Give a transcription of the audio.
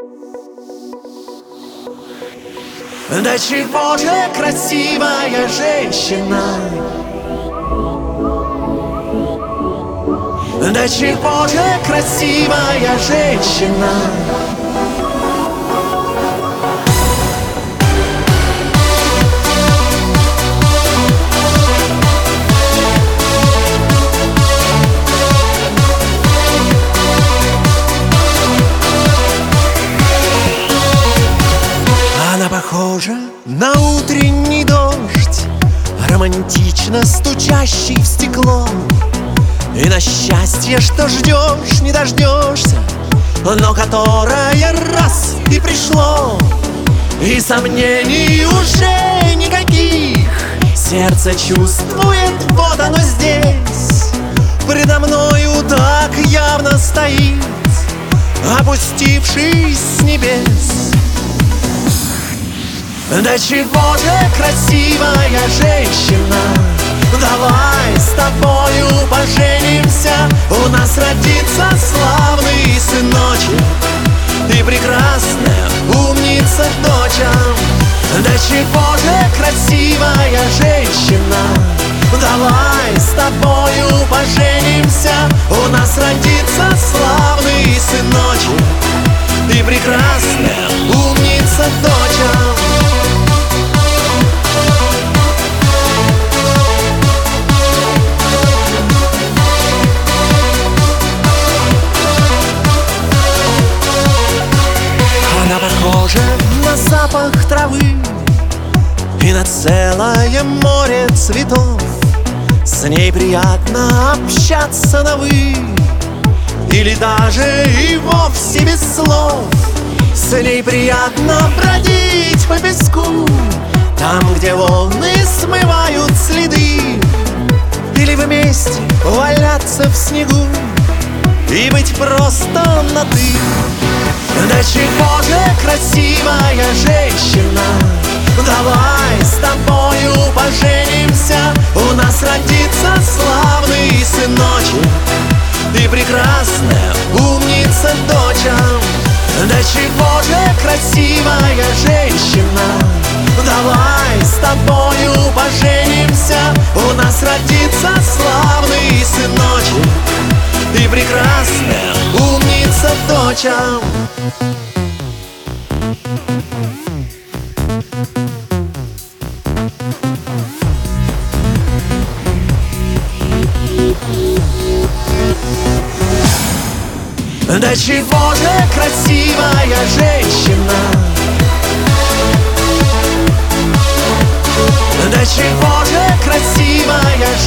Да чего же красивая женщина, да чего же красивая женщина. Она похожа на утренний дождь, романтично стучащий в стекло. И на счастье, что ждешь, не дождешься, но которое раз и пришло. И сомнений уже никаких, сердце чувствует, вот оно здесь. Предо мною так явно стоит, опустившись с небес. Да чего же красивая женщина, давай с тобою поженимся, у нас родится славный сыночек и прекрасная умница доча. Да чего же красивая женщина, давай с тобою поженимся, у нас родится славный сыночек и прекрасная умница доча. Она похожа на запах травы и на целое море цветов. С ней приятно общаться на «вы» или даже и вовсе без слов. С ней приятно бродить по песку, там, где волны смывают следы, или вместе валяться в снегу и быть просто на «ты». Да чего же красивая женщина, давай с тобою поженимся, у нас родится славный сыночек и прекрасная умница доча. Да чего же красивая женщина, давай с тобою поженимся, у нас родится славный сыночек и прекрасная умница доча. Да чего же красивая женщина, да чего же красивая